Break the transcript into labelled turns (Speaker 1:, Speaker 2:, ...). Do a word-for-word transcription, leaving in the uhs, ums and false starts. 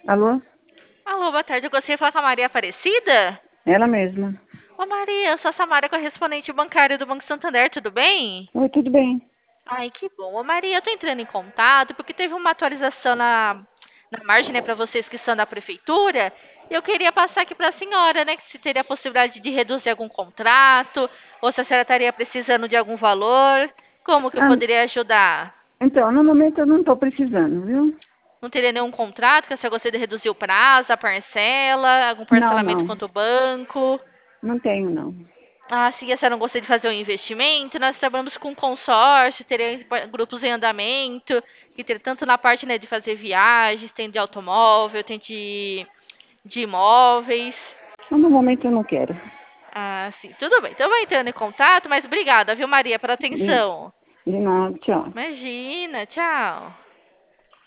Speaker 1: Alô?
Speaker 2: Alô, boa tarde. Eu gostaria de falar com a Maria Aparecida.
Speaker 1: Ela mesma.
Speaker 2: Ô, Maria, eu sou a Samara, correspondente bancária do Banco Santander, tudo bem?
Speaker 1: Oi, tudo bem?
Speaker 2: Ai, que bom. Ô, Maria, eu tô entrando em contato porque teve uma atualização na, na margem, né, para vocês que são da prefeitura. E eu queria passar aqui para a senhora, né, que se teria a possibilidade de reduzir algum contrato, ou se a senhora estaria precisando de algum valor, como que eu
Speaker 1: Ah,
Speaker 2: poderia ajudar?
Speaker 1: então, no momento eu não estou precisando, viu?
Speaker 2: Não teria nenhum contrato, que a senhora gostaria de reduzir o prazo, a parcela, algum
Speaker 1: Não,
Speaker 2: parcelamento
Speaker 1: não.
Speaker 2: quanto ao banco?
Speaker 1: Não tenho, não.
Speaker 2: Ah, se a senhora não gostaria de fazer um investimento, nós trabalhamos com consórcio, teria grupos em andamento, que teria tanto na parte, né, de fazer viagens, tem de automóvel, tem de, de imóveis.
Speaker 1: Mas no momento eu não quero.
Speaker 2: Ah, sim, tudo bem. Então, vai entrando em contato, mas obrigada, viu, Maria, pela
Speaker 1: De,
Speaker 2: atenção.
Speaker 1: de nada, tchau.
Speaker 2: Imagina, tchau.